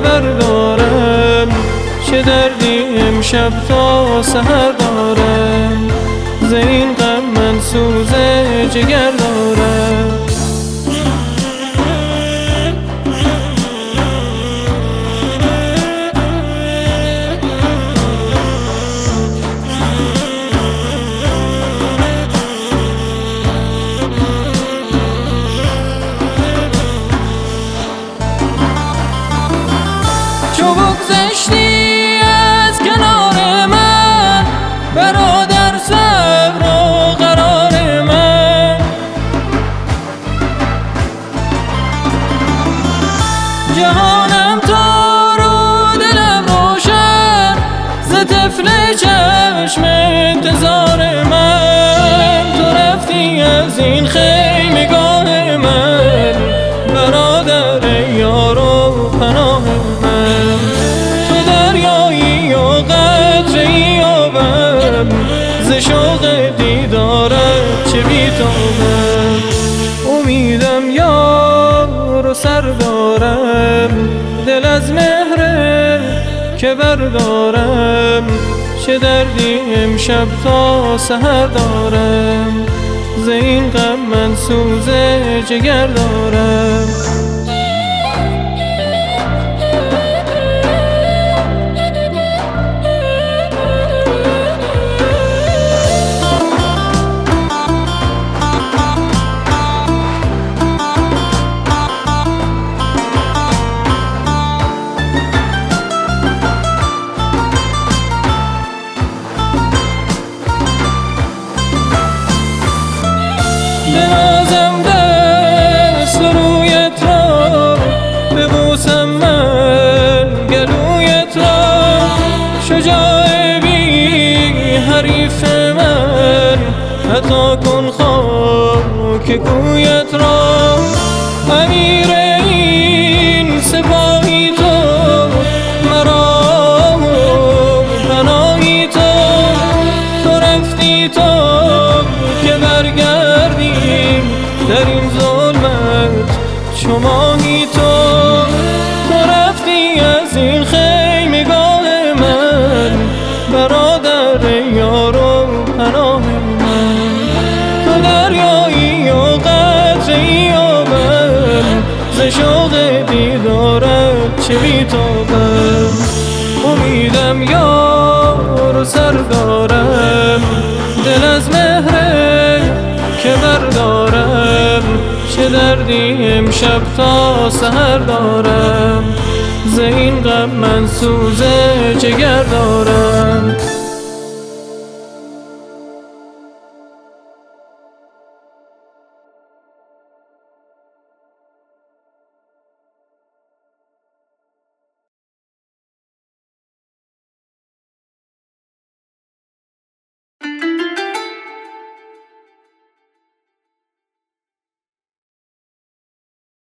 بردارم، چه دردی امشب تا سحر دارم، ز این غم من سوز جگر دارم. چو بگذشتی از کنار من، برادر صبر و قرار من، جهانم تار و دلم روشن، ز طفل چشم انتظار من. تو رفتی از این خیمگاه من، برادر یار و پناه من. تو دریایی و قطره‌ای آبم، ز شوق دیدارت چه بی‌تابم. امیدم یار و سر دارم، دل از مهر که بردارم، چه دردی امشب تا سحر دارم، ز این غم من سوز جگر دارم. بنازم دست رویت را، ببوسم من گلویت را، شجاع بی حریف من، عطا کن خاک کویت را. امیر این سپاهی تو، مرا پناهی تو، تو رفتی تو که برگردیم در این ظلمت چو ماهی تو. تو رفتی از این خیمگاه من، برادر یار و پناه من. تو دریایی و قطره‌ای آبم، ز شوق دیدارت چه بی‌تابم. امیدم یار و سر دارم، دل از مهر که بردارم، چه دردی امشب تا سحر دارم، ز این غم من سوز جگر دارم.